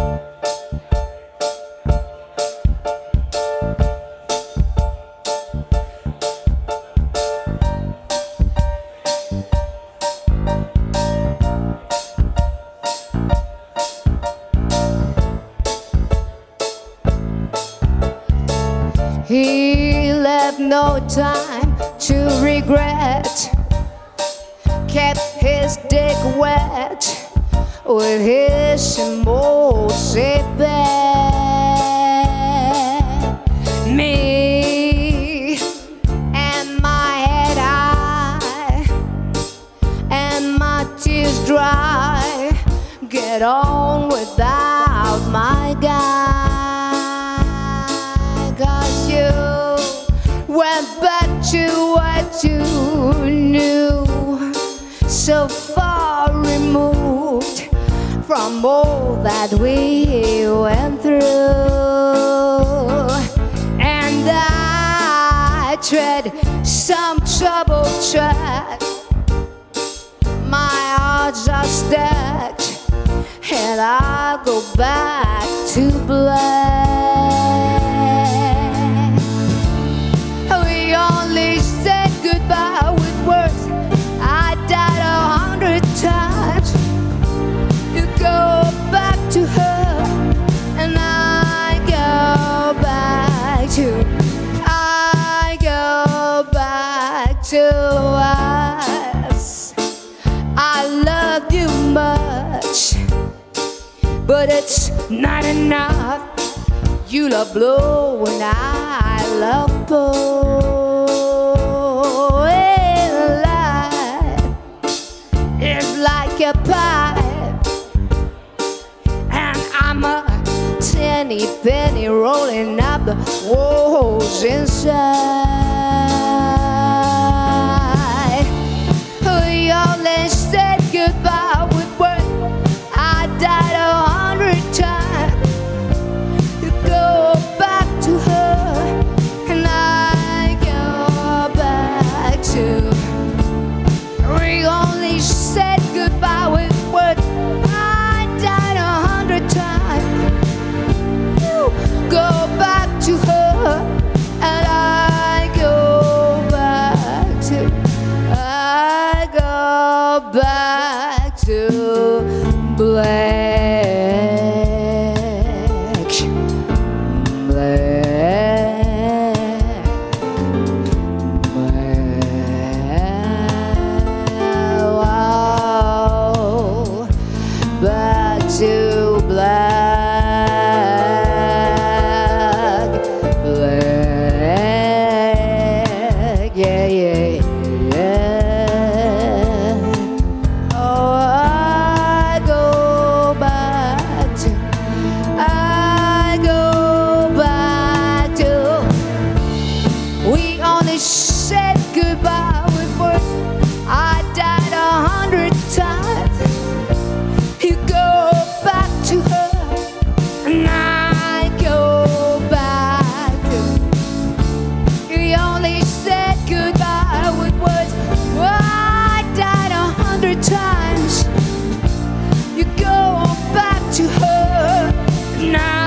He left no time to regret, kept his dick wet with his emotion bad. Me and my head high and my tears dry, get on without my guy. 'Cause you went back to what you knew, so far removed from all that we went through. And I tread some troubled track, my odds are stacked, and I go back to black. We only said goodbye with words. I died 100 times. You go back to her, and I go back to us. I love you much, but it's not enough. You love blue and I love blue. And life is like a pipe, and I'm a tiny penny rolling up the walls inside. We only said goodbye with words. I died 100 times. You go back to her, and I go back to. We only said goodbye with words. I died 100 times. You go back to her, and I go back to. I go back to black. Wow. Back to black. Black. Yeah, yeah, yeah. Oh, I go back to. I go back to. We only said goodbye with words. I died 100 times. You go back to her, and I go back to. We only said goodbye with words. I died 100 times. You go back to her, and I